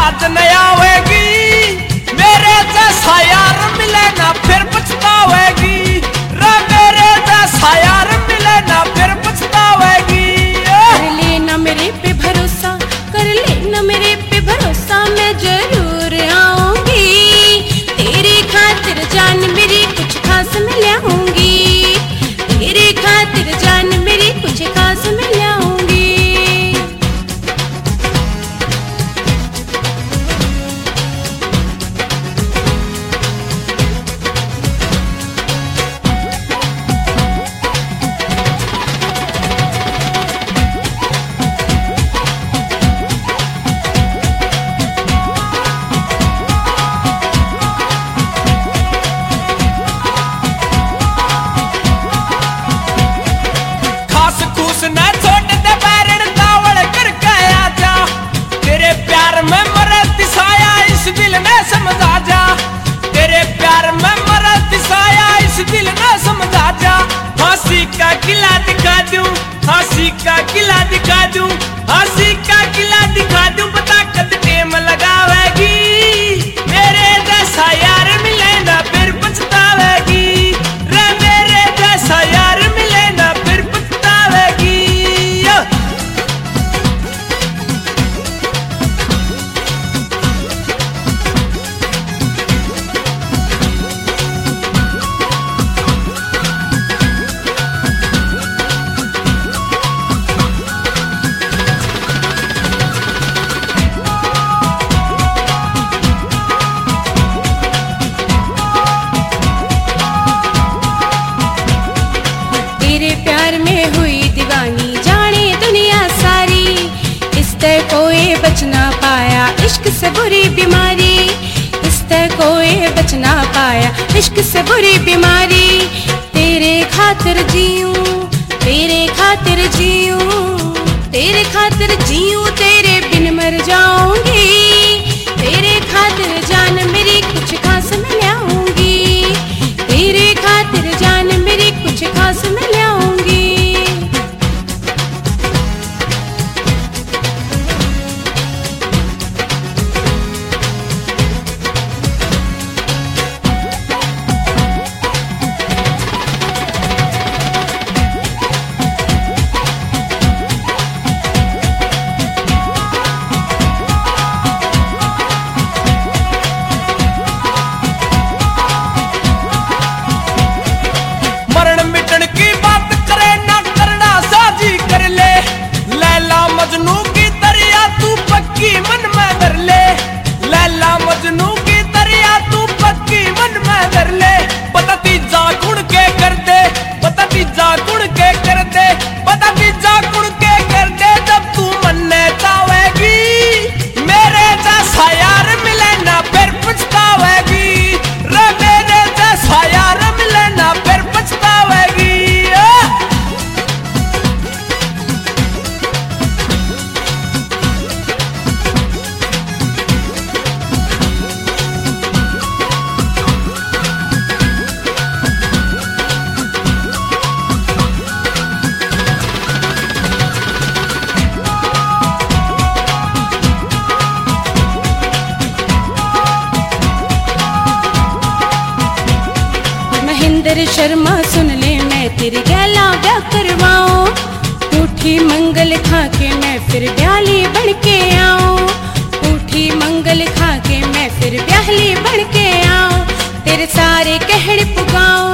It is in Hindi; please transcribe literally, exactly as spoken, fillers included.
याद नहीं आवेगी, मेरे जैसा यार मिले ना फिर पछतावेगी, रे मेरे जैसा यार मिले ना फिर पछतावेगी। कर लेना मेरे पे भरोसा, कर लेना मेरे पे भरोसा, मैं जरूर आऊंगी तेरी खातिर जान मेरी कुछ खास मिल आऊंगी, तेरी खातिर जान मेरी कुछ खास मिल आऊंगी। फांसी का किला दिखा दूं, फांसी का किला दिखा दूं, फांसी का किला दिखा दूं, पता कद टेम लगावेगी, मेरे जैसा यार मिले ना फिर पछतावेगी, रे मेरे जैसा यार मिले ना फिर पछतावेगी। तेरे प्यार में हुई दीवानी जाने दुनिया सारी, इस तरह कोई बच ना पाया इश्क से बुरी बीमारी, इस तरह कोई बच ना पाया इश्क से बुरी बीमारी। तेरे खातिर जीऊं, तेरे खातिर जीऊं, तेरे खातिर जीऊं, तेरे बिन मर जाऊंगी, तेरे खातिर जान मेरी कुछ खास मिल आऊंगी, तेरे खातिर जान मेरी कुछ खास मिल आऊंगी। मजनू की दरिया तू पक्की मन में धर ले, लैला मजनू की दरिया तू पक्की मन में धर ले, पता तीजा गुण के कर दे, पता तीजा गुण के कर दे, पता तीजा गुण के कर दे, जब तू मनने चाहेगी, मेरे जैसा यार मिले ना फिर पछतावेगी, रे मेरे जैसा यार मिले ना फिर पछतावेगी। महेंद्र शर्मा सुन ले मैं तेरे गैला ब्याह करवाऊं, उठी मंगल खा के मैं फिर ब्याली बन के आऊं, उठी मंगल खा के मैं फिर ब्याहली बन के आऊं, तेरे सारे कहड़ पुगाऊं,